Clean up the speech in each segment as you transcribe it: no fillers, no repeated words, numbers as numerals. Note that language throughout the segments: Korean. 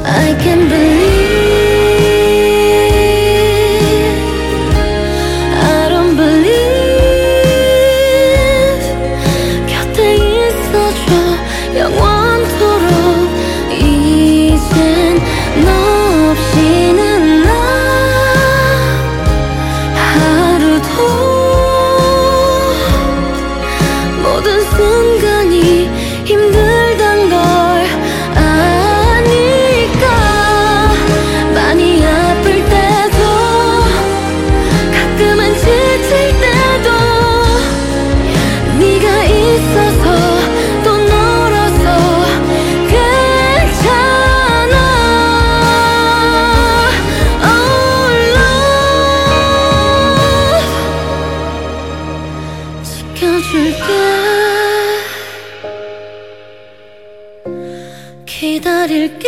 I can believe, I don't believe. 곁에 있어줘 영원토록. 이젠 너 없이는 나 하루도 모든 순간이 힘들단 걸 아니까. 많이 아플 때도 가끔은 지칠 때도 네가 있어서 또 놀아서 괜찮아. Oh love, 지켜줄게. 기다릴게.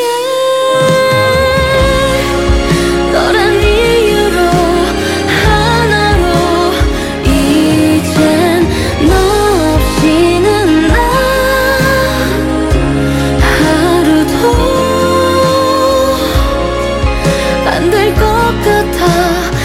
너란 이유로 하나로. 이젠 너 없이는 나 하루도 안 될 것 같아.